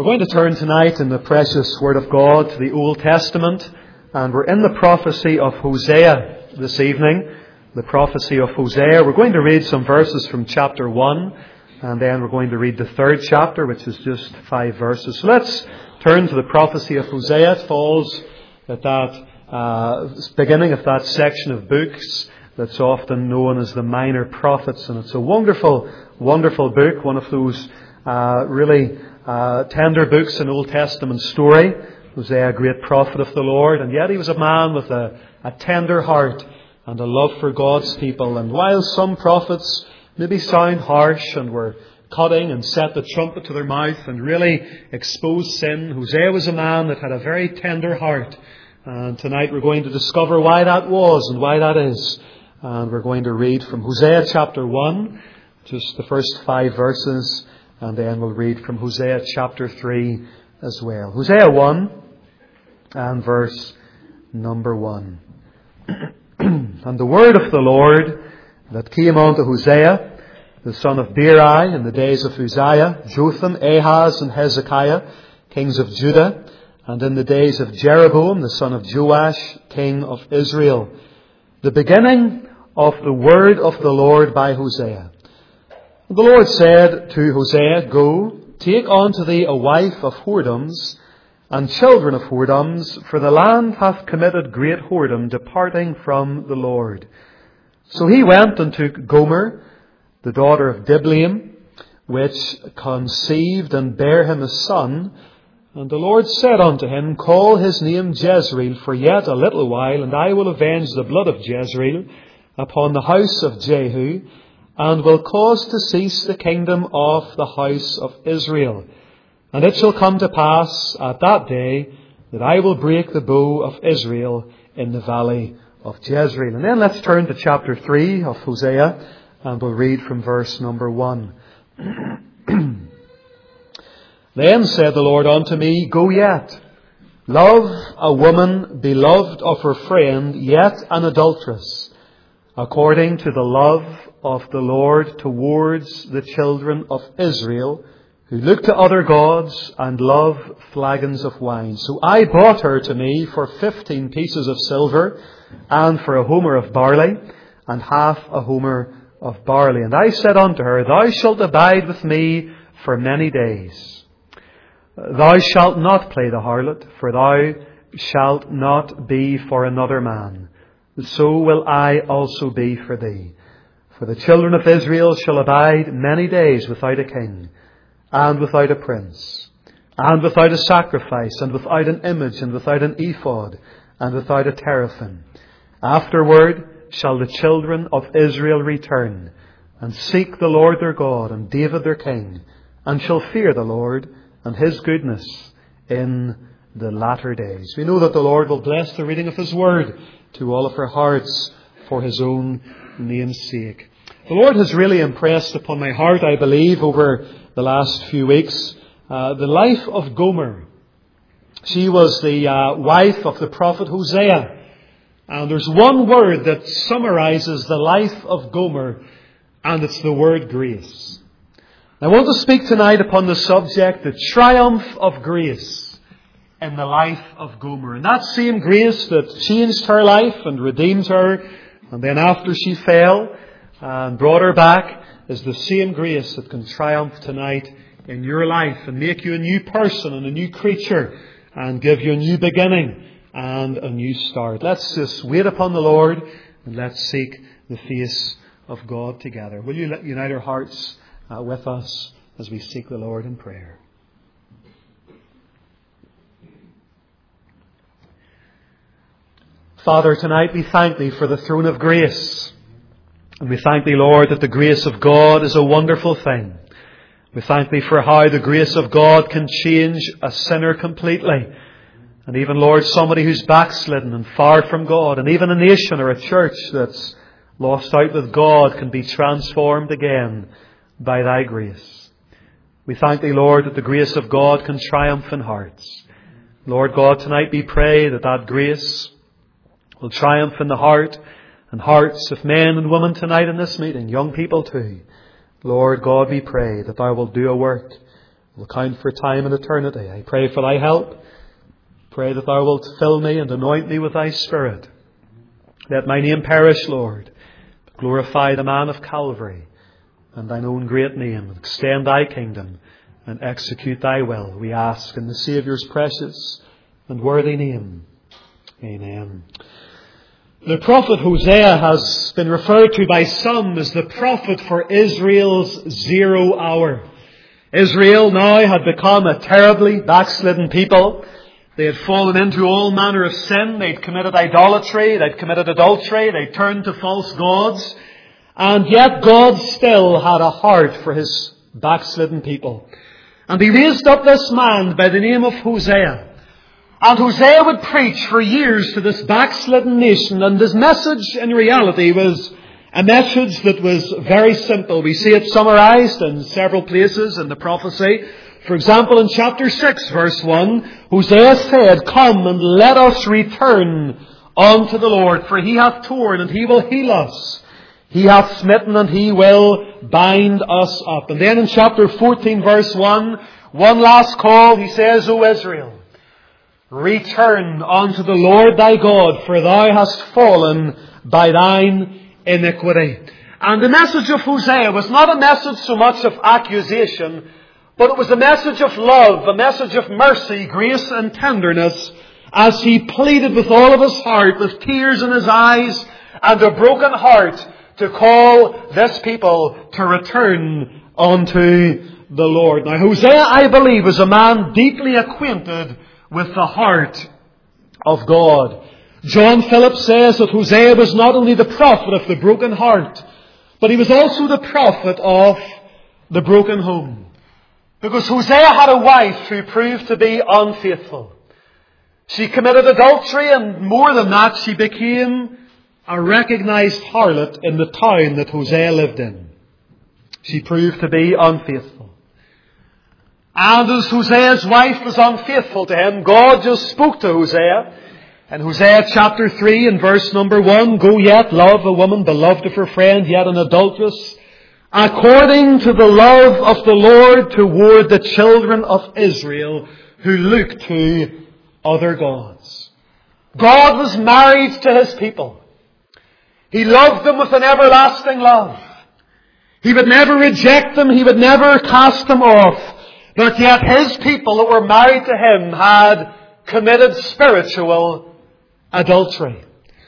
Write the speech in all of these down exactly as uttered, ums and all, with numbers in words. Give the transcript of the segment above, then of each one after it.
We're going to turn tonight in the precious Word of God to the Old Testament, and we're in the prophecy of Hosea this evening. The prophecy of Hosea. We're going to read some verses from chapter one, and then we're going to read the third chapter, which is just five verses. So let's turn to the prophecy of Hosea. It falls at that uh, beginning of that section of books that's often known as the Minor Prophets, and it's a wonderful, wonderful book, one of those uh, really uh, tender books in Old Testament story. Hosea, a great prophet of the Lord, and yet he was a man with a, a tender heart and a love for God's people. And while some prophets maybe sound harsh and were cutting and set the trumpet to their mouth and really expose sin, Hosea was a man that had a very tender heart. And tonight we're going to discover why that was and why that is. And we're going to read from Hosea chapter one, just the first five verses, and then we'll read from Hosea chapter three as well. Hosea one and verse number one. And the word of the Lord that came unto Hosea, the son of Beeri, in the days of Uzziah, Jotham, Ahaz, and Hezekiah, kings of Judah, and in the days of Jeroboam, the son of Joash, king of Israel. The beginning of the word of the Lord by Hosea. The Lord said to Hosea, Go, take unto thee a wife of whoredoms, and children of whoredoms, for the land hath committed great whoredom, departing from the Lord. So he went and took Gomer, the daughter of Diblaim, which conceived and bare him a son. And the Lord said unto him, Call his name Jezreel, for yet a little while, and I will avenge the blood of Jezreel upon the house of Jehu, and will cause to cease the kingdom of the house of Israel. And it shall come to pass at that day that I will break the bow of Israel in the valley of Jezreel. And then let's turn to chapter three of Hosea, and we'll read from verse number one. Then said the Lord unto me, Go yet, love a woman beloved of her friend, yet an adulteress, according to the love of the Lord towards the children of Israel, who look to other gods and love flagons of wine. So I bought her to me for fifteen pieces of silver, and for a homer of barley, and half a homer of barley. And I said unto her, Thou shalt abide with me for many days. Thou shalt not play the harlot, for thou shalt not be for another man. So will I also be for thee. For the children of Israel shall abide many days without a king, and without a prince, and without a sacrifice, and without an image, and without an ephod, and without a teraphim. Afterward shall the children of Israel return, and seek the Lord their God, and David their king, and shall fear the Lord and his goodness in the latter days. We know that the Lord will bless the reading of his word to all of our hearts for his own name's sake. The Lord has really impressed upon my heart, I believe, over the last few weeks, uh, the life of Gomer. She was the uh, wife of the prophet Hosea. And there's one word that summarizes the life of Gomer, and it's the word grace. I want to speak tonight upon the subject, the triumph of grace in the life of Gomer. And that same grace that changed her life and redeemed her, and then after she fell and brought her back, is the same grace that can triumph tonight in your life and make you a new person and a new creature and give you a new beginning and a new start. Let's just wait upon the Lord and let's seek the face of God together. Will you let unite our hearts uh, with us as we seek the Lord in prayer? Father, tonight we thank Thee for the throne of grace. And we thank Thee, Lord, that the grace of God is a wonderful thing. We thank Thee for how the grace of God can change a sinner completely. And even, Lord, somebody who's backslidden and far from God, and even a nation or a church that's lost out with God can be transformed again by Thy grace. We thank Thee, Lord, that the grace of God can triumph in hearts. Lord God, tonight we pray that that grace will triumph in the heart and hearts of men and women tonight in this meeting, young people too. Lord God, we pray that Thou wilt do a work will count for time and eternity. I pray for thy help. Pray that thou wilt fill me and anoint me with thy Spirit. Let my name perish, Lord. Glorify the man of Calvary and thine own great name. Extend thy kingdom and execute thy will. We ask in the Saviour's precious and worthy name. Amen. The prophet Hosea has been referred to by some as the prophet for Israel's zero hour. Israel now had become a terribly backslidden people. They had fallen into all manner of sin. They'd committed idolatry. They'd committed adultery. They'd turned to false gods. And yet God still had a heart for His backslidden people. And He raised up this man by the name of Hosea. And Hosea would preach for years to this backslidden nation. And his message in reality was a message that was very simple. We see it summarized in several places in the prophecy. For example, in chapter six, verse one, Hosea said, "Come and let us return unto the Lord, for He hath torn and He will heal us. He hath smitten and He will bind us up." And then in chapter fourteen, verse one, one last call, he says, "O Israel, return unto the Lord thy God, for thou hast fallen by thine iniquity." And the message of Hosea was not a message so much of accusation, but it was a message of love, a message of mercy, grace and tenderness, as he pleaded with all of his heart, with tears in his eyes and a broken heart, to call this people to return unto the Lord. Now Hosea, I believe, was a man deeply acquainted with the heart of God. John Phillips says that Hosea was not only the prophet of the broken heart, but he was also the prophet of the broken home. Because Hosea had a wife who proved to be unfaithful. She committed adultery, and more than that, she became a recognized harlot in the town that Hosea lived in. She proved to be unfaithful. And as Hosea's wife was unfaithful to him, God just spoke to Hosea. In Hosea chapter three and verse number one, "Go yet, love a woman beloved of her friend, yet an adulteress, according to the love of the Lord toward the children of Israel, who look to other gods." God was married to His people. He loved them with an everlasting love. He would never reject them. He would never cast them off. But yet His people that were married to Him had committed spiritual adultery.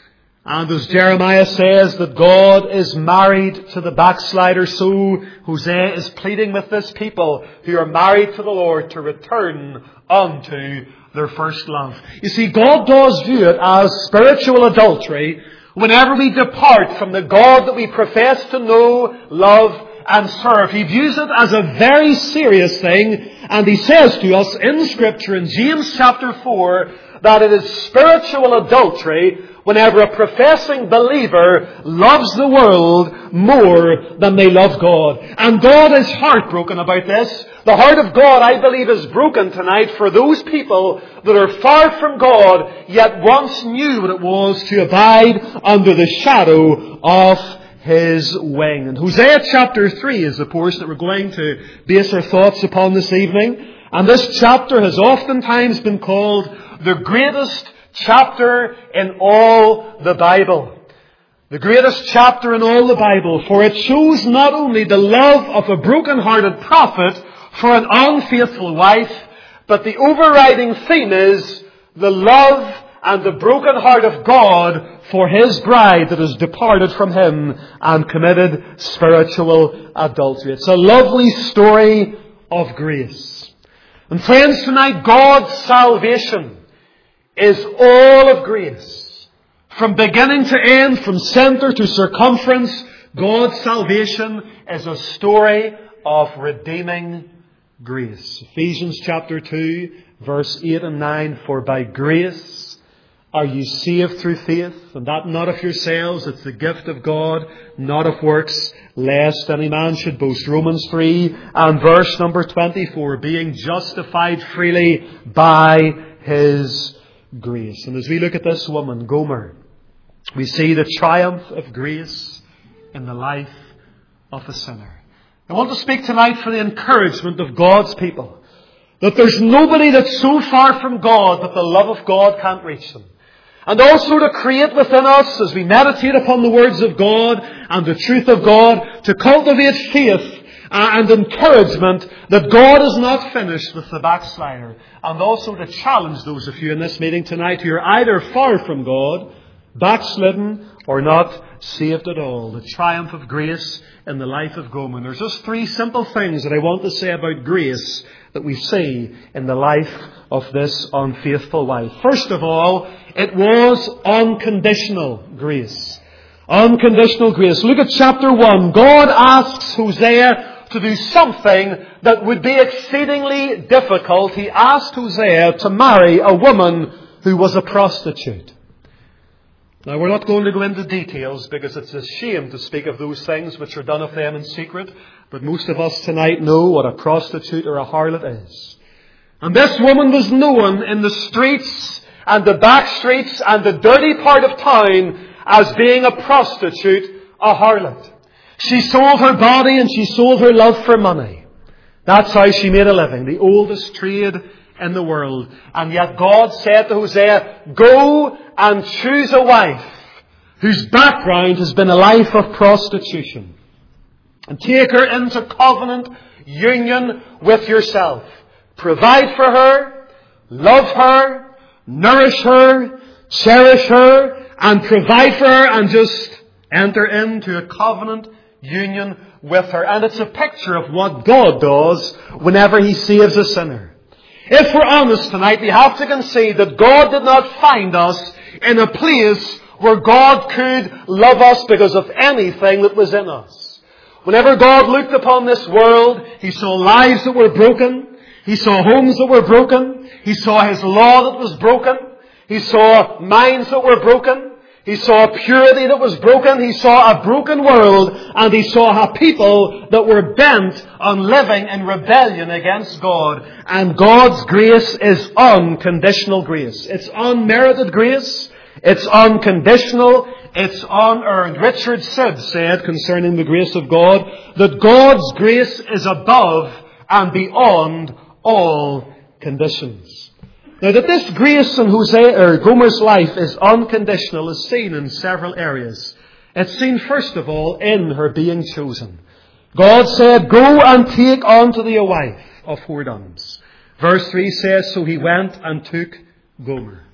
And as Jeremiah says that God is married to the backslider, so Hosea is pleading with this people who are married to the Lord to return unto their first love. You see, God does view it as spiritual adultery whenever we depart from the God that we profess to know, love, and serve. He views it as a very serious thing, and He says to us in Scripture in James chapter four that it is spiritual adultery whenever a professing believer loves the world more than they love God. And God is heartbroken about this. The heart of God, I believe, is broken tonight for those people that are far from God, yet once knew what it was to abide under the shadow of His wing. And Hosea chapter three is the portion that we're going to base our thoughts upon this evening. And this chapter has oftentimes been called the greatest chapter in all the Bible. The greatest chapter in all the Bible, for it shows not only the love of a broken-hearted prophet for an unfaithful wife, but the overriding theme is the love and the broken heart of God for His bride that has departed from Him and committed spiritual adultery. It's a lovely story of grace. And friends, tonight, God's salvation is all of grace. From beginning to end, from center to circumference, God's salvation is a story of redeeming grace. Ephesians chapter two, verse eight and nine, "For by grace are you saved through faith, and that not of yourselves, it's the gift of God, not of works, lest any man should boast." Romans three and verse number twenty-four, "Being justified freely by His grace." And as we look at this woman, Gomer, we see the triumph of grace in the life of a sinner. I want to speak tonight for the encouragement of God's people. That there's nobody that's so far from God that the love of God can't reach them. And also to create within us, as we meditate upon the words of God and the truth of God, to cultivate faith and encouragement that God is not finished with the backslider. And also to challenge those of you in this meeting tonight who are either far from God, backslidden, or not saved at all. The triumph of grace in the life of Gomer. There's just three simple things that I want to say about grace that we see in the life of this unfaithful wife. First of all, it was unconditional grace. Unconditional grace. Look at chapter one. God asks Hosea to do something that would be exceedingly difficult. He asked Hosea to marry a woman who was a prostitute. Now, we're not going to go into details because it's a shame to speak of those things which are done of them in secret. But most of us tonight know what a prostitute or a harlot is. And this woman was known in the streets and the back streets and the dirty part of town as being a prostitute, a harlot. She sold her body and she sold her love for money. That's how she made a living. The oldest trade in the world. And yet God said to Hosea, go and choose a wife whose background has been a life of prostitution. And take her into covenant union with yourself. Provide for her, love her, nourish her, cherish her, and provide for her, and just enter into a covenant union with her. And it's a picture of what God does whenever He saves a sinner. If we're honest tonight, we have to concede that God did not find us in a place where God could love us because of anything that was in us. Whenever God looked upon this world, He saw lives that were broken. He saw homes that were broken. He saw His law that was broken. He saw minds that were broken. He saw a purity that was broken. He saw a broken world. And He saw a people that were bent on living in rebellion against God. And God's grace is unconditional grace. It's unmerited grace. It's unconditional. It's unearned. Richard Sibbes said concerning the grace of God that God's grace is above and beyond all conditions. Now, that this grace in Hosea or Gomer's life is unconditional is seen in several areas. It's seen first of all in her being chosen. God said, go and take unto thee a wife of whoredoms. Verse three says, so he went and took Gomer.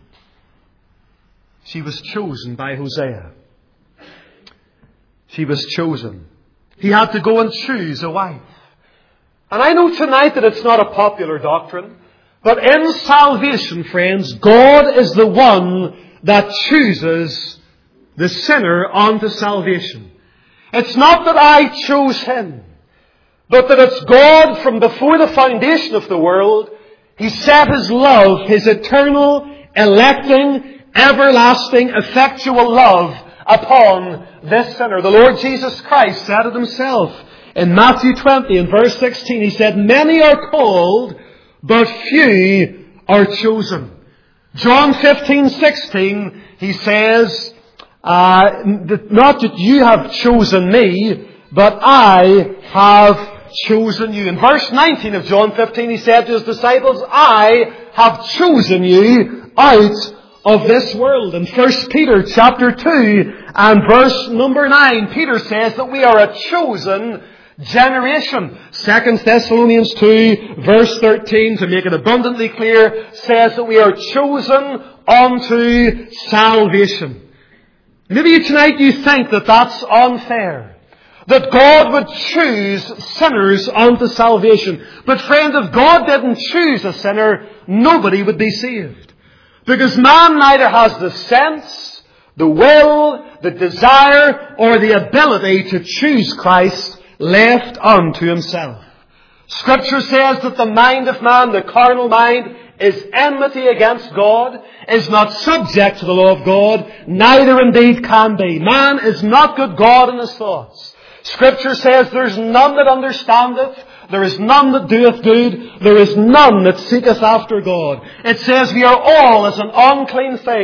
She was chosen by Hosea. She was chosen. He had to go and choose a wife. And I know tonight that it's not a popular doctrine. But in salvation, friends, God is the one that chooses the sinner unto salvation. It's not that I chose him, but that it's God from before the foundation of the world. He set His love, His eternal, electing, everlasting, effectual love upon this sinner. The Lord Jesus Christ said it Himself in Matthew twenty and verse sixteen. He said, many are called, but few are chosen. John fifteen sixteen, He says, uh, not that you have chosen me, but I have chosen you. In verse nineteen of John fifteen, He said to His disciples, I have chosen you out of this world. In First Peter chapter two and verse number nine, Peter says that we are a chosen generation. Second Thessalonians two verse thirteen, to make it abundantly clear, says that we are chosen unto salvation. Maybe tonight you think that that's unfair, that God would choose sinners unto salvation. But friend, if God didn't choose a sinner, nobody would be saved. Because man neither has the sense, the will, the desire, or the ability to choose Christ left unto himself. Scripture says that the mind of man, the carnal mind, is enmity against God, is not subject to the law of God, neither indeed can be. Man is not good God in his thoughts. Scripture says there is none that understandeth, there is none that doeth good, there is none that seeketh after God. It says we are all as an unclean thing.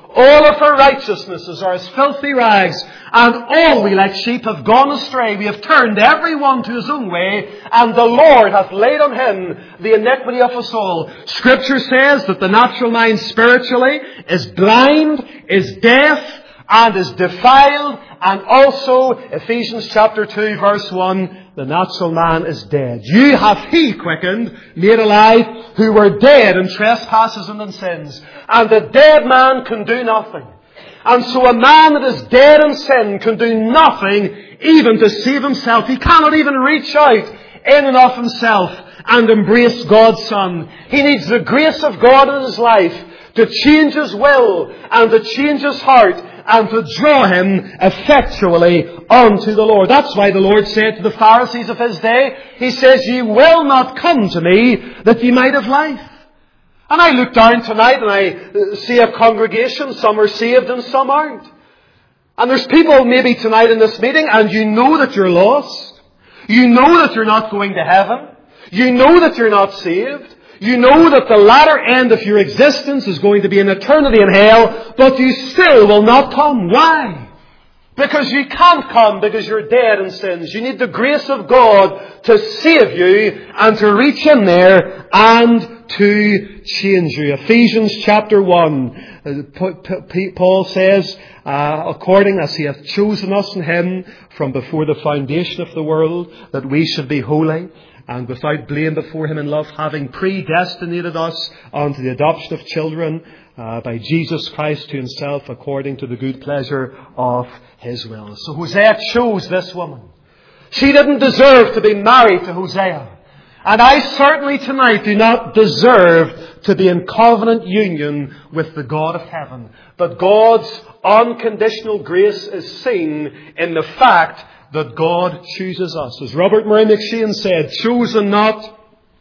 All of our righteousnesses are as filthy rags, and all we like sheep have gone astray. We have turned every one to his own way, and the Lord hath laid on him the iniquity of us all. Scripture says that the natural mind spiritually is blind, is deaf, and is defiled, and also, Ephesians chapter two, verse one, the natural man is dead. You hath he quickened, made alive, who were dead in trespasses and in sins. And the dead man can do nothing. And so a man that is dead in sin can do nothing even to save himself. He cannot even reach out in and of himself and embrace God's Son. He needs the grace of God in his life to change his will and to change his heart and to draw him effectually unto the Lord. That's why the Lord said to the Pharisees of his day, He says, Ye will not come to me that ye might have life. And I look down tonight and I see a congregation. Some are saved and some aren't. And there's people maybe tonight in this meeting and you know that you're lost. You know that you're not going to heaven. You know that you're not saved. You know that the latter end of your existence is going to be an eternity in hell, but you still will not come. Why? Because you can't come because you're dead in sins. You need the grace of God to save you and to reach in there and to change you. Ephesians chapter one, Paul says, uh, according as He hath chosen us in Him from before the foundation of the world, that we should be holy and without blame before Him in love, having predestinated us unto the adoption of children uh, by Jesus Christ to Himself, according to the good pleasure of His will. So Hosea chose this woman. She didn't deserve to be married to Hosea. And I certainly tonight do not deserve to be in covenant union with the God of heaven. But God's unconditional grace is seen in the fact that God chooses us. As Robert Murray McShane said, chosen not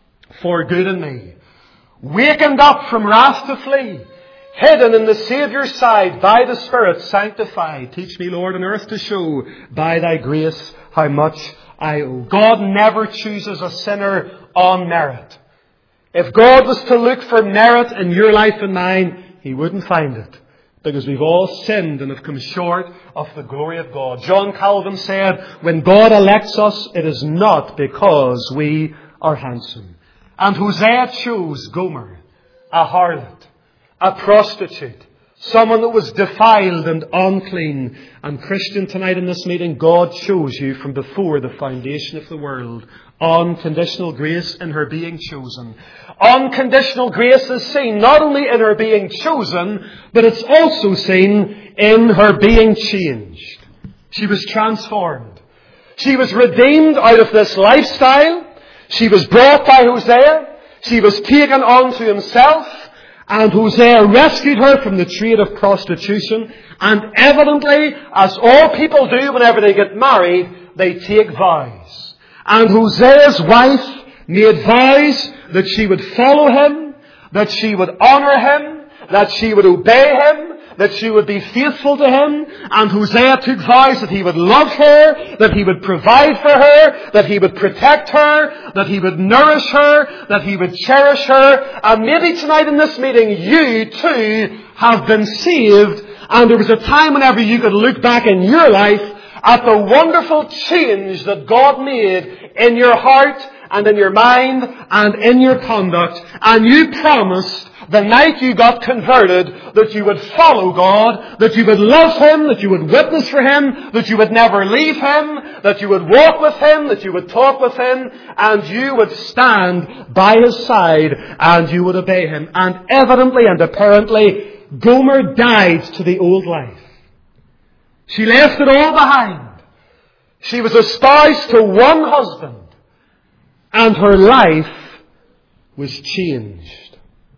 for good in me, wakened up from wrath to flee, hidden in the Saviour's side, by the Spirit sanctified. Teach me, Lord, on earth to show by Thy grace how much I owe. God never chooses a sinner on merit. If God was to look for merit in your life and mine, He wouldn't find it. Because we've all sinned and have come short of the glory of God. John Calvin said, when God elects us, it is not because we are handsome. And Hosea chose Gomer, a harlot, a prostitute, someone that was defiled and unclean. And Christian, tonight in this meeting, God chose you from before the foundation of the world. Unconditional grace in her being chosen. Unconditional grace is seen not only in her being chosen, but it's also seen in her being changed. She was transformed. She was redeemed out of this lifestyle. She was brought by Hosea. She was taken unto himself. And Hosea rescued her from the trade of prostitution. And evidently, as all people do whenever they get married, they take vows. And Hosea's wife made vows that she would follow him, that she would honour him, that she would obey him, that she would be faithful to him. And Hosea took vows that he would love her, that he would provide for her, that he would protect her, that he would nourish her, that he would cherish her. And maybe tonight in this meeting, you too have been saved. And there was a time whenever you could look back in your life at the wonderful change that God made in your heart and in your mind and in your conduct. And you promised the night you got converted that you would follow God, that you would love Him, that you would witness for Him, that you would never leave Him, that you would walk with Him, that you would talk with Him, and you would stand by His side and you would obey Him. And evidently and apparently, Gomer died to the old life. She left it all behind. She was espoused to one husband, and her life was changed.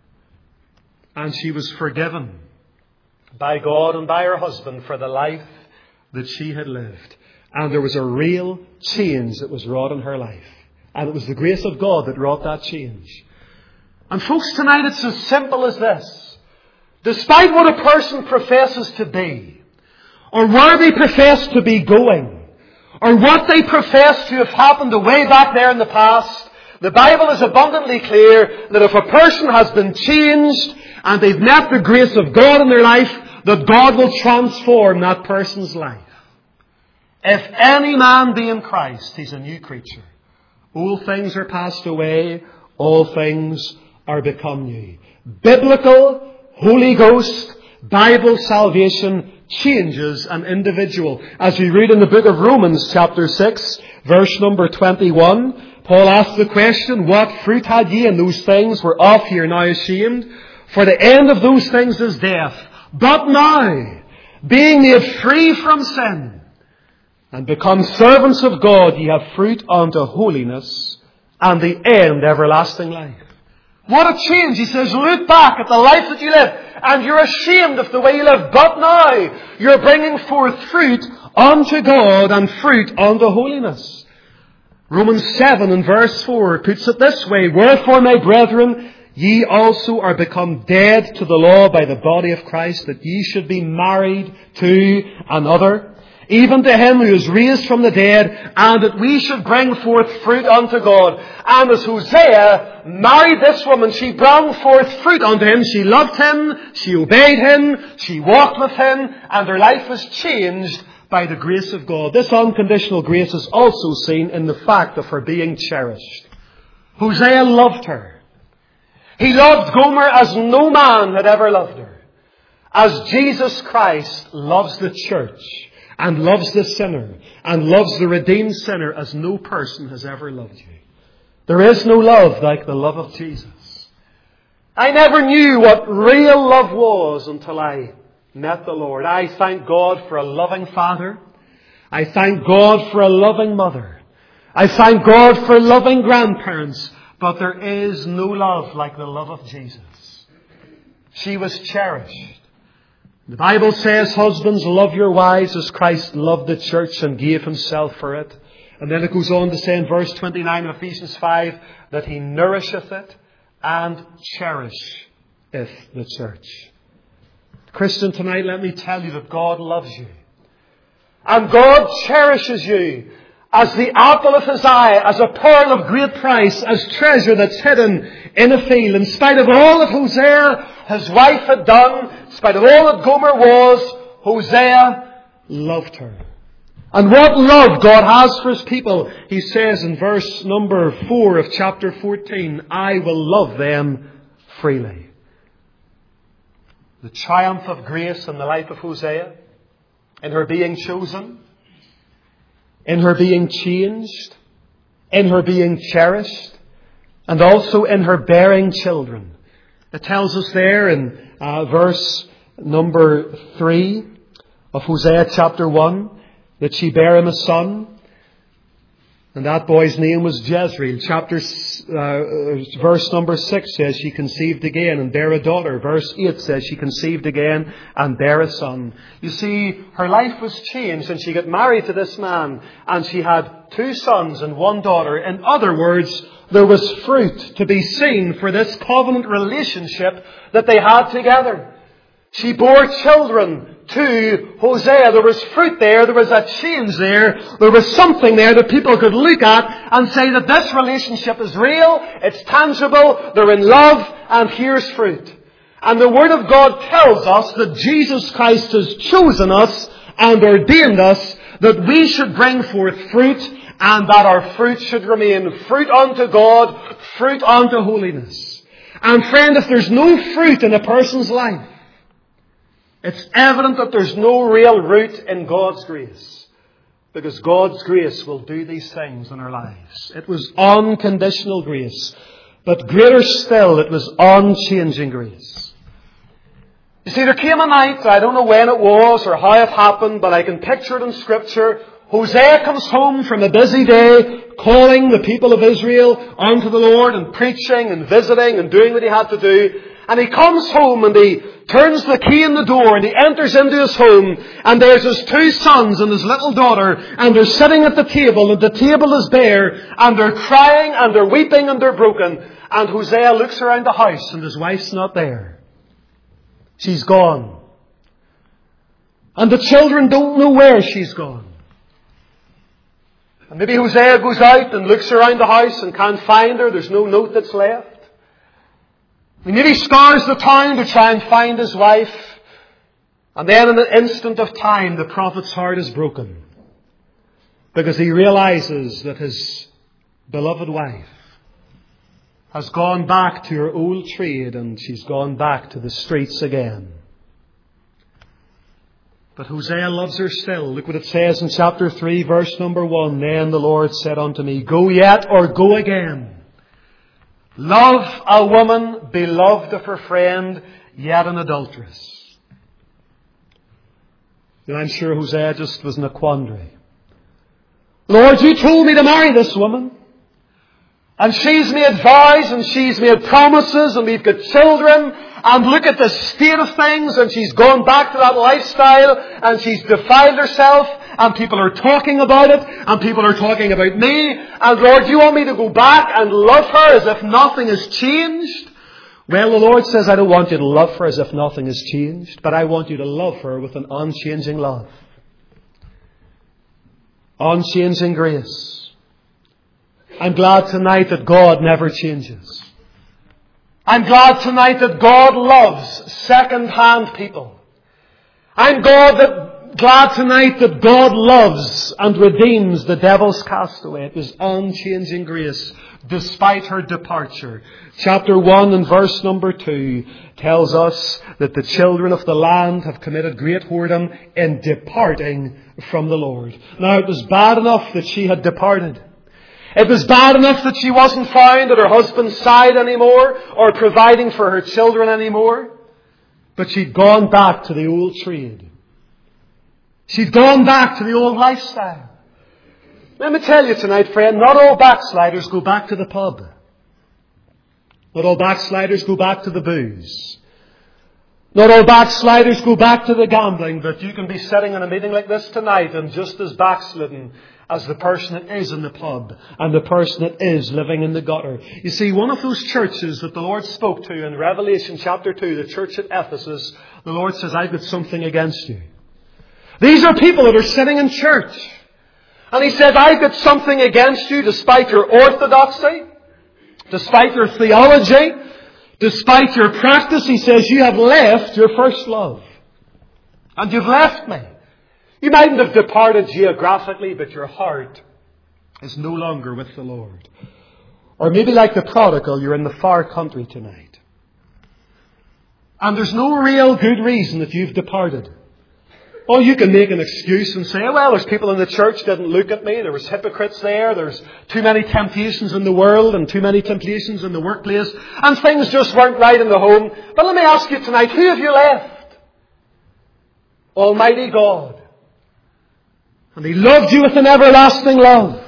And she was forgiven by God and by her husband for the life that she had lived. And there was a real change that was wrought in her life. And it was the grace of God that wrought that change. And folks, tonight it's as simple as this. Despite what a person professes to be, or where they profess to be going, or what they profess to have happened way back there in the past, the Bible is abundantly clear that if a person has been changed and they've met the grace of God in their life, that God will transform that person's life. If any man be in Christ, he's a new creature. Old things are passed away, all things are become new. Biblical, Holy Ghost, Bible salvation changes an individual. As we read in the book of Romans chapter six, verse number twenty-one, Paul asks the question, what fruit had ye in those things whereof ye are now ashamed? For the end of those things is death. But now, being made free from sin, and become servants of God, ye have fruit unto holiness, and the end everlasting life. What a change. He says, look back at the life that you lived, and you're ashamed of the way you live. But now, you're bringing forth fruit unto God and fruit unto holiness. Romans seven and verse four puts it this way, wherefore, my brethren, ye also are become dead to the law by the body of Christ, that ye should be married to another, even to him who is raised from the dead, and that we should bring forth fruit unto God. And as Hosea married this woman, she brought forth fruit unto him. She loved him, she obeyed him, she walked with him, and her life was changed by the grace of God. This unconditional grace is also seen in the fact of her being cherished. Hosea loved her. He loved Gomer as no man had ever loved her. As Jesus Christ loves the church, and loves the sinner, and loves the redeemed sinner as no person has ever loved you. There is no love like the love of Jesus. I never knew what real love was until I met the Lord. I thank God for a loving Father. I thank God for a loving mother. I thank God for loving grandparents. But there is no love like the love of Jesus. She was cherished. The Bible says, husbands, love your wives as Christ loved the church and gave himself for it. And then it goes on to say in verse twenty-nine of Ephesians five, that he nourisheth it and cherisheth the church. Christian, tonight let me tell you that God loves you. And God cherishes you as the apple of his eye, as a pearl of great price, as treasure that's hidden in a field. In spite of all that Hosea, his wife, had done, in spite of all that Gomer was, Hosea loved her. And what love God has for his people. He says in verse number four of chapter fourteen, I will love them freely. The triumph of grace in the life of Hosea, in her being chosen, in her being changed, in her being cherished, and also in her bearing children. It tells us there in uh, verse number three of Hosea chapter one that she bare him a son, and that boy's name was Jezreel. Chapter uh, verse number six says she conceived again and bare a daughter. Verse eight says she conceived again and bare a son. You see, her life was changed and she got married to this man, and she had two sons and one daughter. In other words, there was fruit to be seen for this covenant relationship that they had together. She bore children to Hosea. There was fruit there. There was a change there. There was something there that people could look at and say that this relationship is real. It's tangible. They're in love. And here's fruit. And the Word of God tells us that Jesus Christ has chosen us and ordained us that we should bring forth fruit, and that our fruit should remain fruit unto God, fruit unto holiness. And friend, if there's no fruit in a person's life, it's evident that there's no real root in God's grace. Because God's grace will do these things in our lives. It was unconditional grace. But greater still, it was unchanging grace. You see, there came a night, I don't know when it was or how it happened, but I can picture it in Scripture. Hosea comes home from a busy day, calling the people of Israel unto the Lord and preaching and visiting and doing what he had to do. And he comes home and he turns the key in the door and he enters into his home, and there's his two sons and his little daughter, and they're sitting at the table, and the table is bare, and they're crying and they're weeping and they're broken. And Hosea looks around the house and his wife's not there. She's gone. And the children don't know where she's gone. And maybe Hosea goes out and looks around the house and can't find her. There's no note that's left. He maybe scours the town to try and find his wife. And then in an instant of time, the prophet's heart is broken, because he realizes that his beloved wife has gone back to her old trade, and she's gone back to the streets again. But Hosea loves her still. Look what it says in chapter three, verse number one. Then the Lord said unto me, Go yet, or go again. Love a woman beloved of her friend, yet an adulteress. And I'm sure Hosea just was in a quandary. Lord, you told me to marry this woman. And she's made vows and she's made promises and we've got children. And look at the state of things, and she's gone back to that lifestyle and she's defiled herself, and people are talking about it, and people are talking about me. And Lord, you want me to go back and love her as if nothing has changed? Well, the Lord says, I don't want you to love her as if nothing has changed, but I want you to love her with an unchanging love. Unchanging grace. I'm glad tonight that God never changes. I'm glad tonight that God loves second-hand people. I'm God that, glad tonight that God loves and redeems the devil's castaway. It was unchanging grace despite her departure. Chapter one and verse number two tells us that the children of the land have committed great whoredom in departing from the Lord. Now, it was bad enough that she had departed. It was bad enough that she wasn't found at her husband's side anymore or providing for her children anymore. But she'd gone back to the old trade. She'd gone back to the old lifestyle. Let me tell you tonight, friend, not all backsliders go back to the pub. Not all backsliders go back to the booze. Not all backsliders go back to the gambling, but you can be sitting in a meeting like this tonight and just as backslidden as the person that is in the pub and the person that is living in the gutter. You see, one of those churches that the Lord spoke to in Revelation chapter two, the church at Ephesus, the Lord says, I've got something against you. These are people that are sitting in church. And He says, I've got something against you despite your orthodoxy, despite your theology, despite your practice. He says, you have left your first love. And you've left me. You mightn't have departed geographically, but your heart is no longer with the Lord. Or maybe like the prodigal, you're in the far country tonight. And there's no real good reason that you've departed. Or you can make an excuse and say, well, there's people in the church didn't look at me. There was hypocrites there. There's too many temptations in the world and too many temptations in the workplace. And things just weren't right in the home. But let me ask you tonight, who have you left? Almighty God. And He loved you with an everlasting love.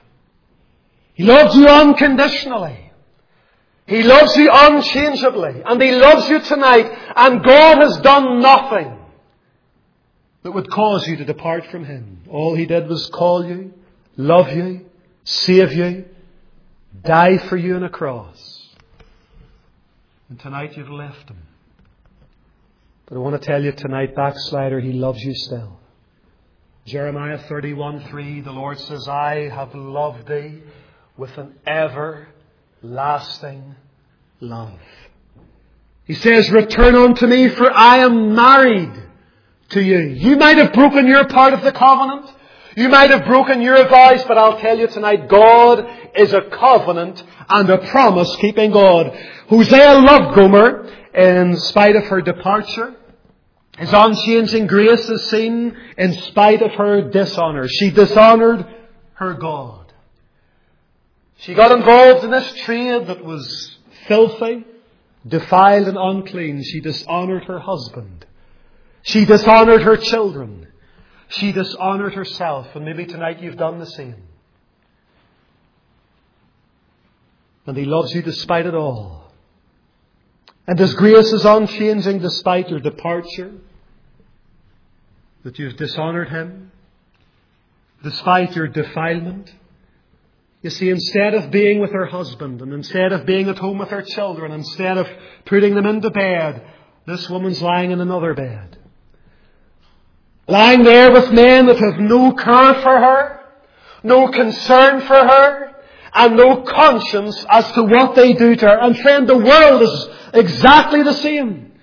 He loved you unconditionally. He loves you unchangeably. And He loves you tonight. And God has done nothing that would cause you to depart from Him. All He did was call you, love you, save you, die for you on a cross. And tonight you've left Him. But I want to tell you tonight, backslider, He loves you still. Jeremiah thirty-one three, the Lord says, I have loved thee with an everlasting love. He says, return unto me, for I am married to you. You might have broken your part of the covenant. You might have broken your vows, but I'll tell you tonight, God is a covenant and a promise-keeping God. Hosea loved Gomer in spite of her departure. His unchanging grace is seen in spite of her dishonour. She dishonoured her God. She got involved in this trade that was filthy, defiled and unclean. She dishonoured her husband. She dishonoured her children. She dishonoured herself. And maybe tonight you've done the same. And He loves you despite it all. And His grace is unchanging despite your departure. That you've dishonoured Him. Despite your defilement. You see, instead of being with her husband, and instead of being at home with her children, instead of putting them into bed, this woman's lying in another bed. Lying there with men that have no care for her, no concern for her, and no conscience as to what they do to her. And friend, the world is exactly the same.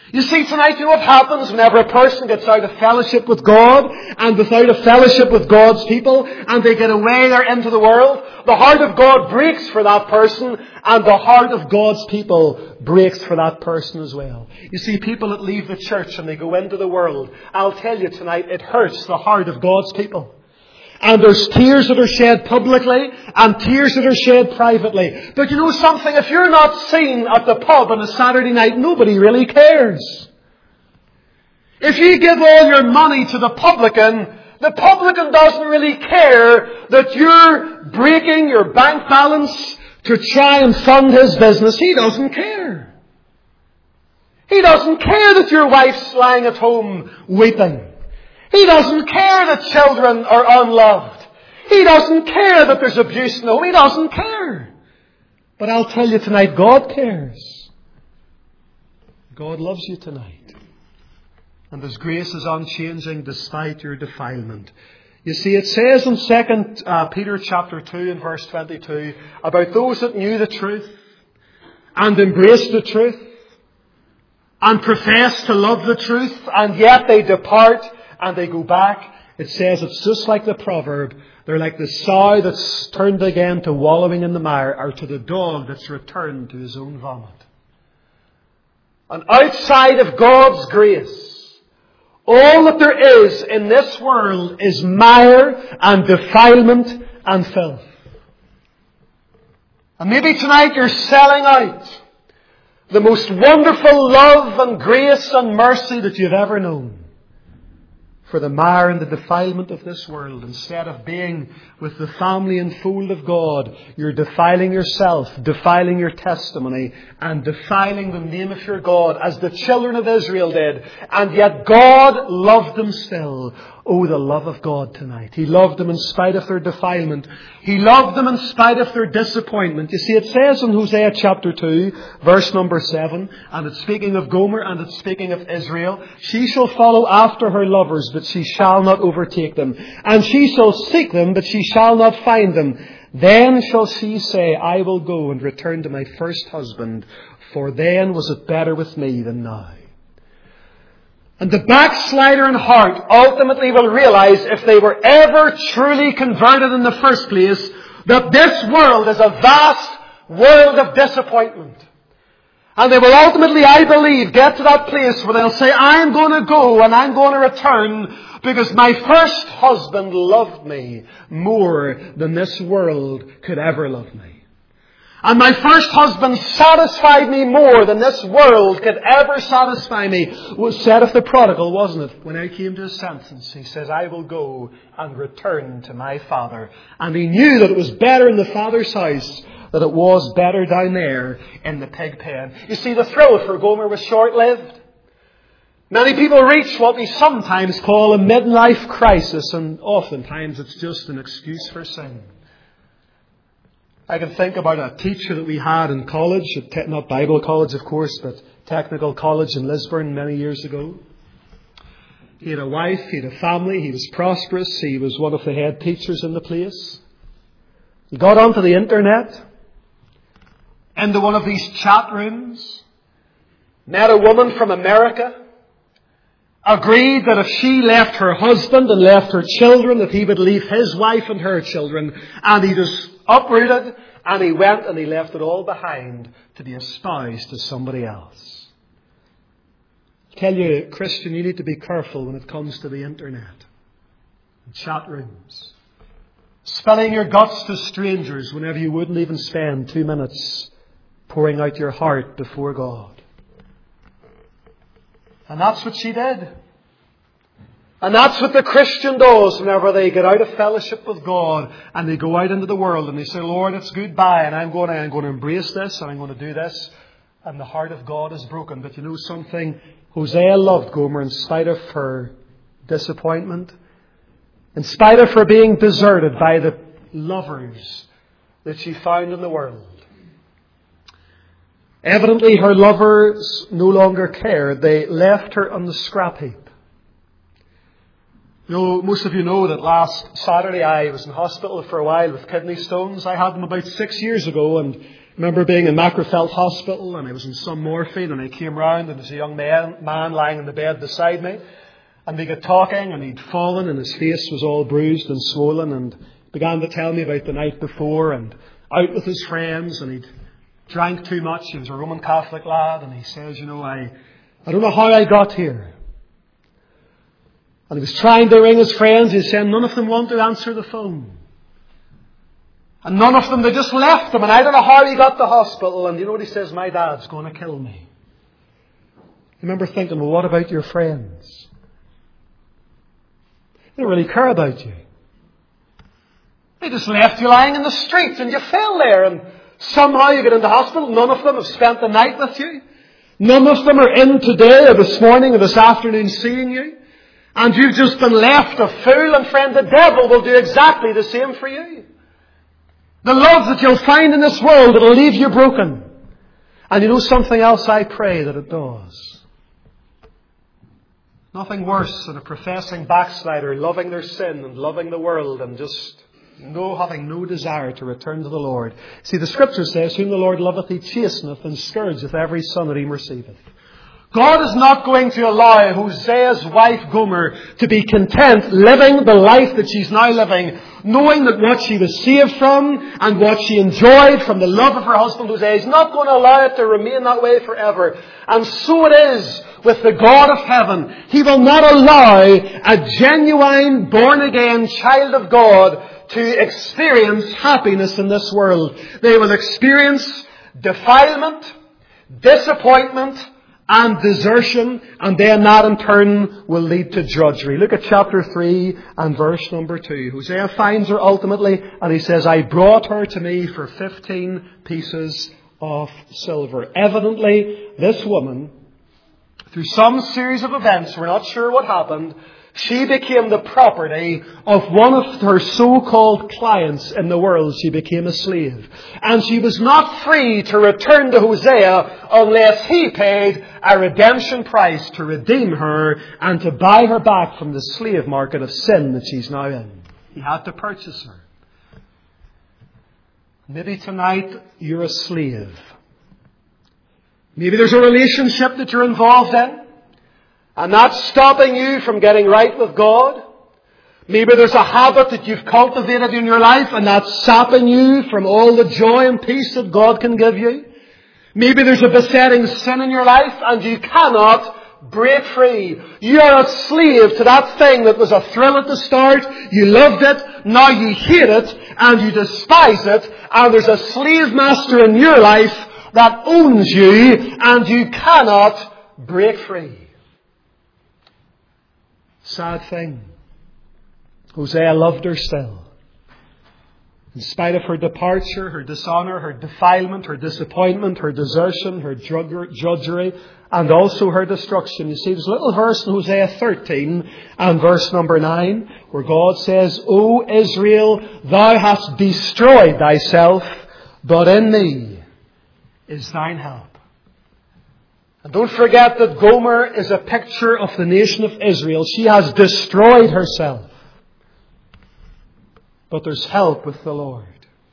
You see, tonight, you know what happens whenever a person gets out of fellowship with God and without a fellowship with God's people and they get away there into the world? The heart of God breaks for that person and the heart of God's people breaks for that person as well. You see, people that leave the church and they go into the world, I'll tell you tonight, it hurts the heart of God's people. And there's tears that are shed publicly and tears that are shed privately. But you know something? If you're not seen at the pub on a Saturday night, nobody really cares. If you give all your money to the publican, the publican doesn't really care that you're breaking your bank balance to try and fund his business. He doesn't care. He doesn't care that your wife's lying at home weeping. He doesn't care that children are unloved. He doesn't care that there's abuse in the home. He doesn't care. But I'll tell you tonight, God cares. God loves you tonight. And His grace is unchanging despite your defilement. You see, it says in Second uh, Peter chapter two and verse twenty-two about those that knew the truth and embraced the truth and profess to love the truth, and yet they depart and they go back. It says it's just like the proverb. They're like the sow that's turned again to wallowing in the mire, or to the dog that's returned to his own vomit. And outside of God's grace, all that there is in this world is mire and defilement and filth. And maybe tonight you're selling out the most wonderful love and grace and mercy that you've ever known for the mire and the defilement of this world. Instead of being with the family and fold of God, you're defiling yourself, defiling your testimony, and defiling the name of your God, as the children of Israel did. And yet God loved them still. Oh, the love of God tonight. He loved them in spite of their defilement. He loved them in spite of their disappointment. You see, it says in Hosea chapter two, verse number seven, and it's speaking of Gomer and it's speaking of Israel. She shall follow after her lovers, but she shall not overtake them. And she shall seek them, but she shall not find them. Then shall she say, I will go and return to my first husband, for then was it better with me than now. And the backslider in heart ultimately will realize, if they were ever truly converted in the first place, that this world is a vast world of disappointment. And they will ultimately, I believe, get to that place where they'll say, I'm going to go and I'm going to return because my first husband loved me more than this world could ever love me. And my first husband satisfied me more than this world could ever satisfy me. It was said of the prodigal, wasn't it? When he came to his sentence, he says, I will go and return to my father. And he knew that it was better in the father's house than it was better down there in the pig pen. You see, the thrill for Gomer was short-lived. Many people reach what we sometimes call a midlife crisis, and oftentimes it's just an excuse for sin. I can think about a teacher that we had in college, not Bible college of course, but technical college in Lisburn many years ago. He had a wife, he had a family, he was prosperous, he was one of the head teachers in the place. He got onto the internet, into one of these chat rooms, met a woman from America, agreed that if she left her husband and left her children, that he would leave his wife and her children, and he just uprooted, and he went and he left it all behind to be espoused to somebody else. I tell you, Christian, you need to be careful when it comes to the internet and chat rooms. Spilling your guts to strangers whenever you wouldn't even spend two minutes pouring out your heart before God. And that's what she did. And that's what the Christian does whenever they get out of fellowship with God and they go out into the world and they say, Lord, it's goodbye and I'm going to, I'm going to embrace this and I'm going to do this. And the heart of God is broken. But you know something? Hosea loved Gomer in spite of her disappointment. In spite of her being deserted by the lovers that she found in the world. Evidently her lovers no longer cared. They left her on the scrap heap. You know, most of you know that last Saturday I was in hospital for a while with kidney stones. I had them about six years ago, and I remember being in Macrofelt Hospital, and I was in some morphine, and I came round, and there was a young man, man lying in the bed beside me. And we got talking, and he'd fallen, and his face was all bruised and swollen, and began to tell me about the night before, and out with his friends, and he'd drank too much. He was a Roman Catholic lad, and he says, you know, I, I don't know how I got here. And he was trying to ring his friends. He was saying none of them want to answer the phone. And none of them, they just left him. And I don't know how he got to the hospital. And you know what he says? My dad's going to kill me. I remember thinking, well, what about your friends? They don't really care about you. They just left you lying in the street and you fell there. And somehow you get into hospital. None of them have spent the night with you. None of them are in today or this morning or this afternoon seeing you. And you've just been left a fool. And friend, the devil will do exactly the same for you. The love that you'll find in this world, it'll leave you broken. And you know something else? I pray that it does. Nothing worse than a professing backslider loving their sin and loving the world and just no having no desire to return to the Lord. See, the Scripture says, whom the Lord loveth, he chasteneth and scourgeth every son that he receiveth. God is not going to allow Hosea's wife Gomer to be content living the life that she's now living, knowing that what she was saved from and what she enjoyed from the love of her husband Hosea, He's not going to allow it to remain that way forever. And so it is with the God of heaven. He will not allow a genuine, born-again child of God to experience happiness in this world. They will experience defilement, disappointment, and desertion, and then that in turn will lead to drudgery. Look at chapter three and verse number two. Hosea finds her ultimately, and he says, I brought her to me for fifteen pieces of silver. Evidently, this woman, through some series of events, we're not sure what happened, she became the property of one of her so-called clients in the world. She became a slave. And she was not free to return to Hosea unless he paid a redemption price to redeem her and to buy her back from the slave market of sin that she's now in. He had to purchase her. Maybe tonight you're a slave. Maybe there's a relationship that you're involved in, and that's stopping you from getting right with God. Maybe there's a habit that you've cultivated in your life, and that's sapping you from all the joy and peace that God can give you. Maybe there's a besetting sin in your life, and you cannot break free. You are a slave to that thing that was a thrill at the start. You loved it, now you hate it, and you despise it, and there's a slave master in your life that owns you, and you cannot break free. Sad thing. Hosea loved her still. In spite of her departure, her dishonour, her defilement, her disappointment, her desertion, her drudgery, and also her destruction. You see, there's a little verse in Hosea thirteen and verse number nine where God says, O Israel, thou hast destroyed thyself, but in me is thine help. And don't forget that Gomer is a picture of the nation of Israel. She has destroyed herself. But there's help with the Lord.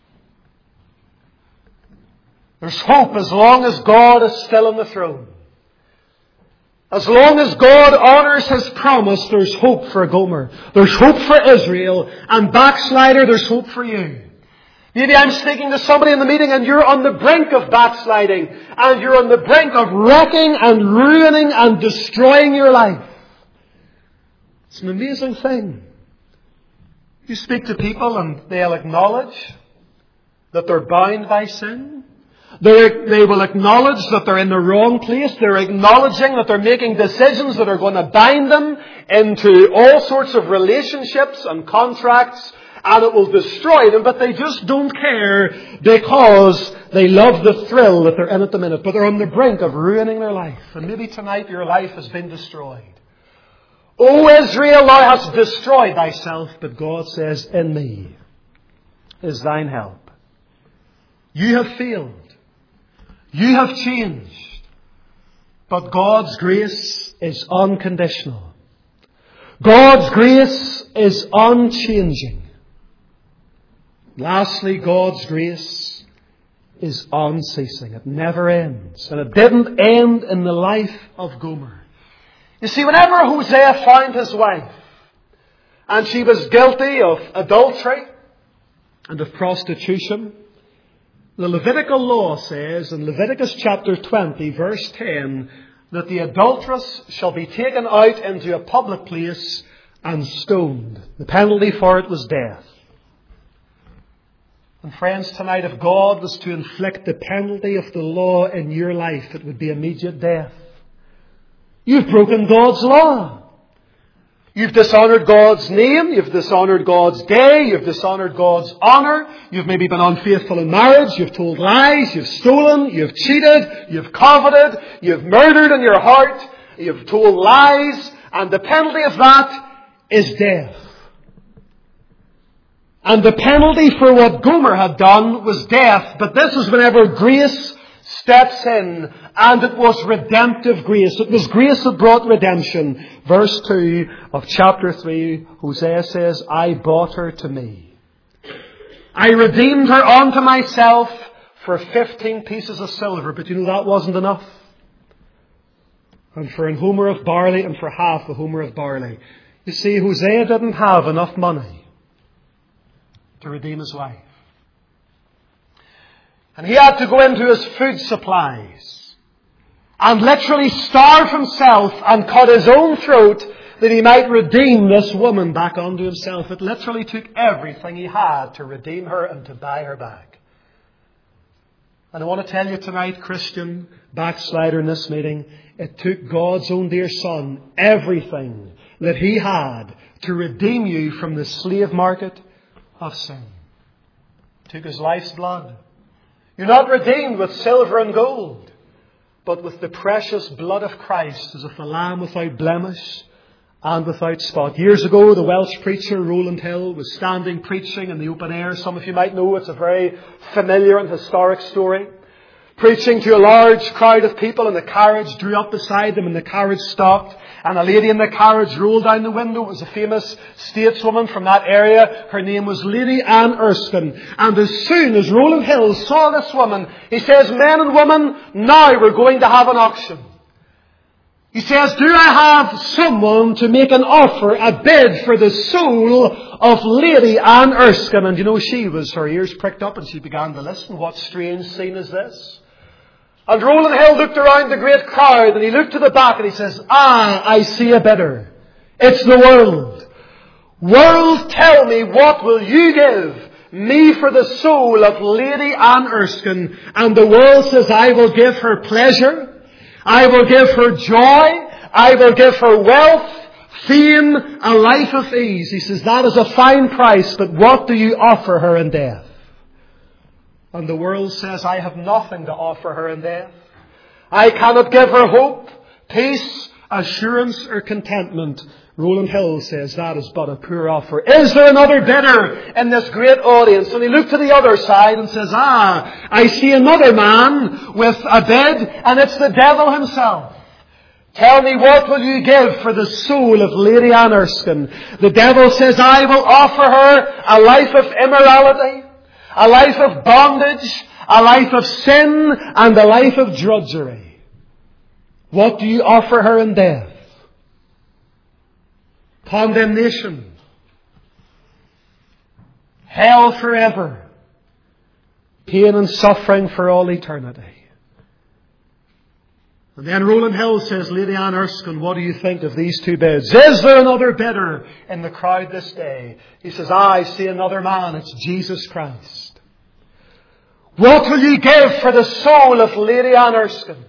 There's hope as long as God is still on the throne. As long as God honours His promise, there's hope for Gomer. There's hope for Israel. And backslider, there's hope for you. Maybe I'm speaking to somebody in the meeting and you're on the brink of backsliding. And you're on the brink of wrecking and ruining and destroying your life. It's an amazing thing. You speak to people and they'll acknowledge that they're bound by sin. They're, they will acknowledge that they're in the wrong place. They're acknowledging that they're making decisions that are going to bind them into all sorts of relationships and contracts. And it will destroy them, but they just don't care because they love the thrill that they're in at the minute. But they're on the brink of ruining their life. And maybe tonight your life has been destroyed. O Israel, thou hast destroyed thyself, but God says, in me is thine help. You have failed. You have changed. But God's grace is unconditional. God's grace is unchanging. Lastly, God's grace is unceasing. It never ends. And it didn't end in the life of Gomer. You see, whenever Hosea found his wife, and she was guilty of adultery and of prostitution, the Levitical law says in Leviticus chapter twenty, verse ten, that the adulteress shall be taken out into a public place and stoned. The penalty for it was death. And friends, tonight, if God was to inflict the penalty of the law in your life, it would be immediate death. You've broken God's law. You've dishonoured God's name. You've dishonoured God's day. You've dishonoured God's honour. You've maybe been unfaithful in marriage. You've told lies. You've stolen. You've cheated. You've coveted. You've murdered in your heart. You've told lies. And the penalty of that is death. And the penalty for what Gomer had done was death. But this is whenever grace steps in. And it was redemptive grace. It was grace that brought redemption. Verse two of chapter three, Hosea says, I bought her to me. I redeemed her unto myself for fifteen pieces of silver. But you know that wasn't enough. And for an homer of barley and for half a homer of barley. You see, Hosea didn't have enough money to redeem his wife. And he had to go into his food supplies and literally starve himself and cut his own throat that he might redeem this woman back unto himself. It literally took everything he had to redeem her and to buy her back. And I want to tell you tonight, Christian backslider in this meeting, it took God's own dear Son everything that He had to redeem you from the slave market of sin. It took His life's blood. You're not redeemed with silver and gold, but with the precious blood of Christ, as of a lamb without blemish and without spot. Years ago, the Welsh preacher Rowland Hill was standing preaching in the open air. Some of you might know it's a very familiar and historic story. Preaching to a large crowd of people, and the carriage drew up beside them and the carriage stopped. And a lady in the carriage rolled down the window. It was a famous stateswoman from that area. Her name was Lady Anne Erskine. And as soon as Rowland Hill saw this woman, he says, men and women, now we're going to have an auction. He says, do I have someone to make an offer, a bid for the soul of Lady Anne Erskine? And you know, she was, her ears pricked up and she began to listen. What strange scene is this? And Rowland Hill looked around the great crowd and he looked to the back and he says, ah, I see a bidder. It's the world. World, tell me, what will you give me for the soul of Lady Anne Erskine? And the world says, I will give her pleasure. I will give her joy. I will give her wealth, fame, a life of ease. He says, that is a fine price, but what do you offer her in death? And the world says, I have nothing to offer her in death. I cannot give her hope, peace, assurance, or contentment. Rowland Hill says that is but a poor offer. Is there another bidder in this great audience? And he looked to the other side and says, ah, I see another man with a bid, and it's the devil himself. Tell me, what will you give for the soul of Lady Anne Erskine? The devil says, I will offer her a life of immorality, a life of bondage, a life of sin, and a life of drudgery. What do you offer her in death? Condemnation. Hell forever. Pain and suffering for all eternity. And then Rowland Hill says, Lady Anne Erskine, what do you think of these two bids? Is there another bidder in the crowd this day? He says, I see another man. It's Jesus Christ. What will you give for the soul of Lady Anne Erskine?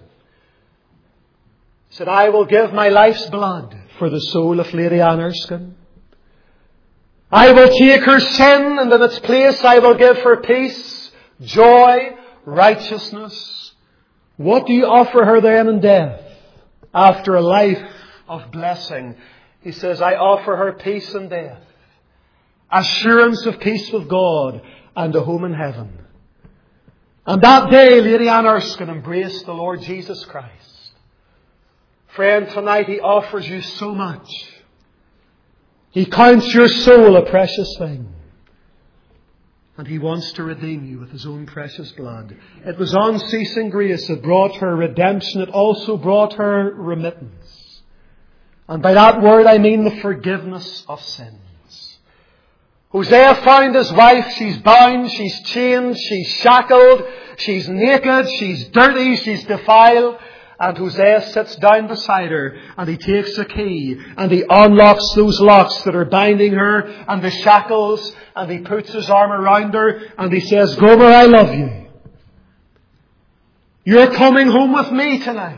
He said, I will give my life's blood for the soul of Lady Anne Erskine. I will take her sin, and in its place I will give her peace, joy, righteousness. What do you offer her then in death? After a life of blessing, he says, I offer her peace in death, assurance of peace with God, and a home in heaven. And that day, Lady Anne Erskine embraced the Lord Jesus Christ. Friend, tonight He offers you so much. He counts your soul a precious thing. And He wants to redeem you with His own precious blood. It was unceasing grace that brought her redemption. It also brought her remittance. And by that word I mean the forgiveness of sins. Hosea found his wife. She's bound, she's chained, she's shackled, she's naked, she's dirty, she's defiled. And Hosea sits down beside her and he takes a key and he unlocks those locks that are binding her and the shackles, and he puts his arm around her and he says, Gomer, I love you. You're coming home with me tonight.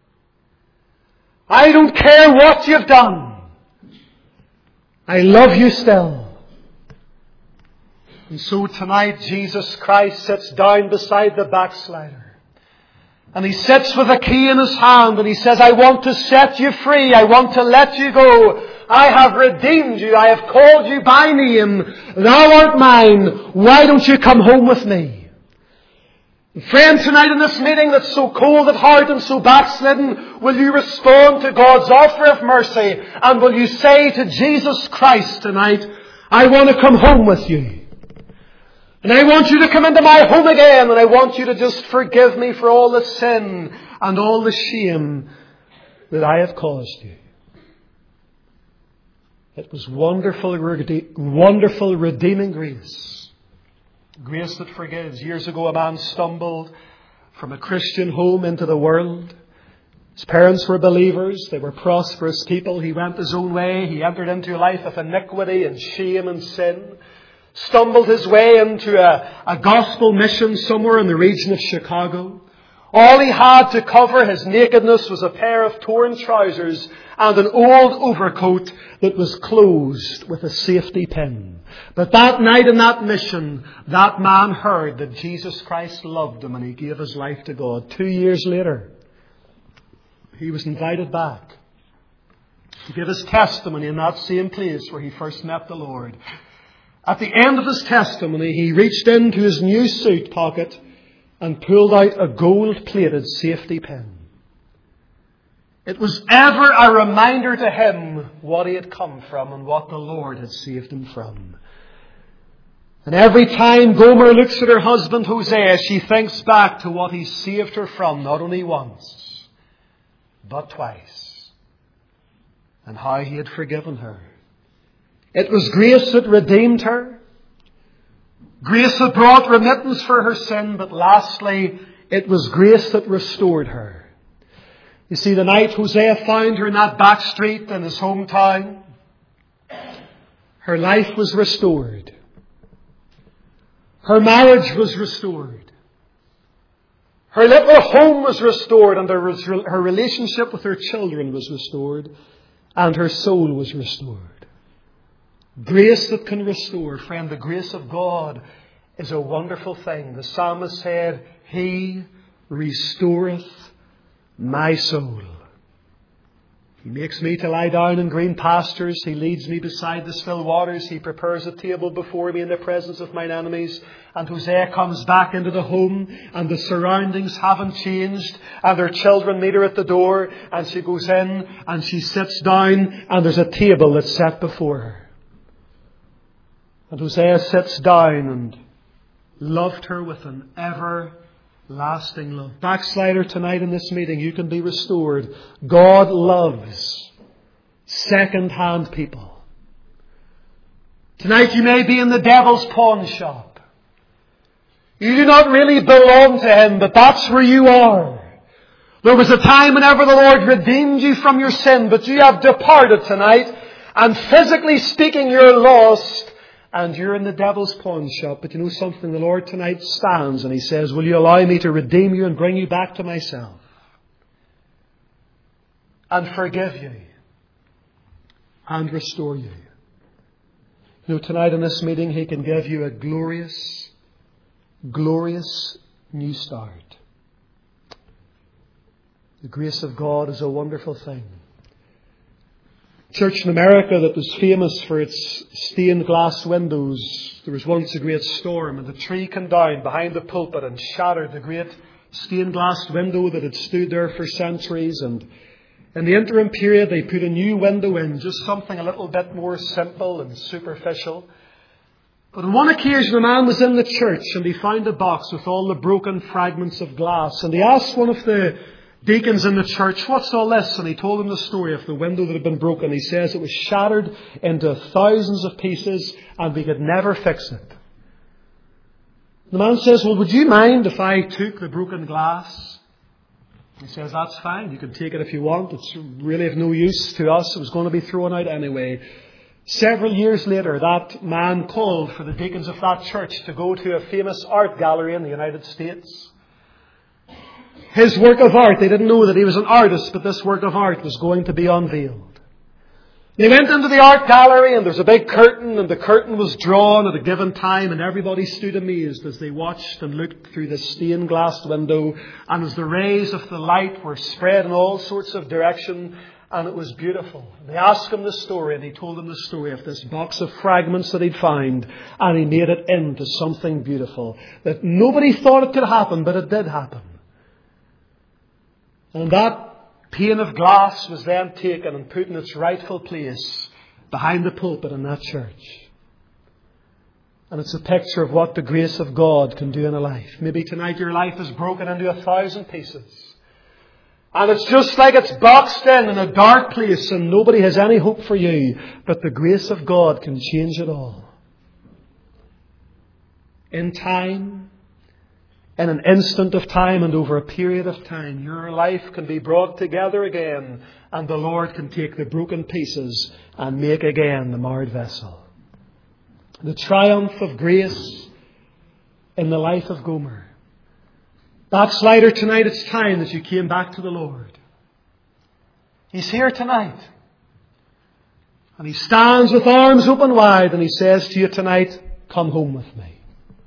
I don't care what you've done. I love you still. And so tonight Jesus Christ sits down beside the backslider. And He sits with a key in His hand and He says, I want to set you free. I want to let you go. I have redeemed you. I have called you by name. Thou art mine. Why don't you come home with me? Friend, tonight in this meeting that's so cold at heart and so backslidden, will you respond to God's offer of mercy? And will you say to Jesus Christ tonight, I want to come home with you. And I want you to come into my home again. And I want you to just forgive me for all the sin and all the shame that I have caused you. It was wonderful, wonderful redeeming grace. Grace that forgives. Years ago a man stumbled from a Christian home into the world. His parents were believers. They were prosperous people. He went his own way. He entered into a life of iniquity and shame and sin. Stumbled his way into a, a gospel mission somewhere in the region of Chicago. All he had to cover his nakedness was a pair of torn trousers and an old overcoat that was closed with a safety pin. But that night in that mission, that man heard that Jesus Christ loved him and he gave his life to God. Two years later, he was invited back to give his testimony in that same place where he first met the Lord. At the end of his testimony, he reached into his new suit pocket and pulled out a gold-plated safety pin. It was ever a reminder to him what he had come from and what the Lord had saved him from. And every time Gomer looks at her husband Hosea, she thinks back to what he saved her from, not only once, but twice, and how he had forgiven her. It was grace that redeemed her. Grace that brought remittance for her sin. But lastly, it was grace that restored her. You see, the night Hosea found her in that back street in his hometown, her life was restored. Her marriage was restored. Her little home was restored, and her relationship with her children was restored, and her soul was restored. Grace that can restore. Friend, the grace of God is a wonderful thing. The psalmist said, He restoreth my soul. He makes me to lie down in green pastures. He leads me beside the still waters. He prepares a table before me in the presence of mine enemies. And Hosea comes back into the home, and the surroundings haven't changed, and her children meet her at the door, and she goes in and she sits down, and there's a table that's set before her. And Hosea sits down and loved her with an everlasting love. Backslider, tonight in this meeting, you can be restored. God loves second-hand people. Tonight you may be in the devil's pawn shop. You do not really belong to him, but that's where you are. There was a time whenever the Lord redeemed you from your sin, but you have departed tonight, and physically speaking, you're lost. And you're in the devil's pawn shop. But you know something? The Lord tonight stands and He says, will you allow me to redeem you and bring you back to myself? And forgive you. And restore you. You know, tonight in this meeting, He can give you a glorious, glorious new start. The grace of God is a wonderful thing. Church in America that was famous for its stained glass windows. There was once a great storm, and the tree came down behind the pulpit and shattered the great stained glass window that had stood there for centuries. And in the interim period, they put a new window in, just something a little bit more simple and superficial. But on one occasion a man was in the church and he found a box with all the broken fragments of glass. And he asked one of the deacons in the church, "What's all this?" And he told him the story of the window that had been broken. He says it was shattered into thousands of pieces and we could never fix it. The man says, "Well, would you mind if I took the broken glass?" He says, "That's fine. You can take it if you want. It's really of no use to us. It was going to be thrown out anyway." Several years later, that man called for the deacons of that church to go to a famous art gallery in the United States. His work of art, they didn't know that he was an artist, but this work of art was going to be unveiled. They went into the art gallery and there's a big curtain and the curtain was drawn at a given time and everybody stood amazed as they watched and looked through the stained glass window, and as the rays of the light were spread in all sorts of direction, and it was beautiful. They asked him the story and he told them the story of this box of fragments that he'd found, and he made it into something beautiful that nobody thought it could happen, but it did happen. And that pane of glass was then taken and put in its rightful place behind the pulpit in that church. And it's a picture of what the grace of God can do in a life. Maybe tonight your life is broken into a thousand pieces. And it's just like it's boxed in in a dark place and nobody has any hope for you. But the grace of God can change it all. In time, in an instant of time and over a period of time, your life can be brought together again, and the Lord can take the broken pieces and make again the marred vessel. The triumph of grace in the life of Gomer. Backslider, tonight it's time that you came back to the Lord. He's here tonight. And He stands with arms open wide and He says to you tonight, "Come home with me."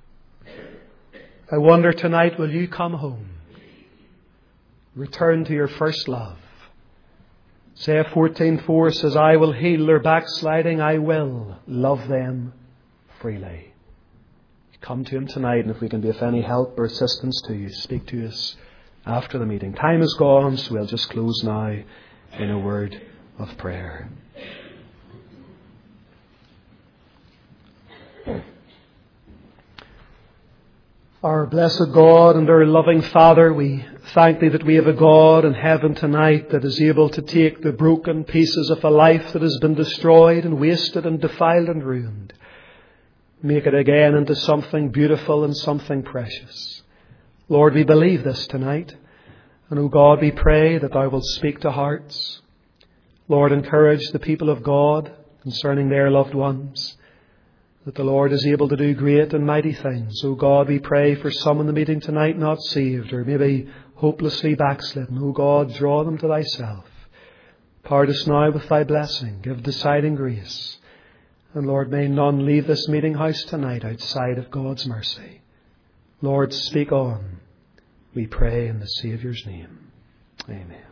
I wonder tonight, will you come home? Return to your first love. Isaiah fourteen four says, "I will heal their backsliding. I will love them freely." Come to Him tonight, and if we can be of any help or assistance to you, speak to us after the meeting. Time is gone, so we'll just close now in a word of prayer. Our blessed God and our loving Father, we thank Thee that we have a God in heaven tonight that is able to take the broken pieces of a life that has been destroyed and wasted and defiled and ruined, make it again into something beautiful and something precious. Lord, we believe this tonight. And, O God, we pray that Thou wilt speak to hearts. Lord, encourage the people of God concerning their loved ones, that the Lord is able to do great and mighty things. O God, we pray for some in the meeting tonight not saved or maybe hopelessly backslidden. O God, draw them to Thyself. Part us now with Thy blessing. Give deciding grace. And Lord, may none leave this meeting house tonight outside of God's mercy. Lord, speak on. We pray in the Saviour's name. Amen.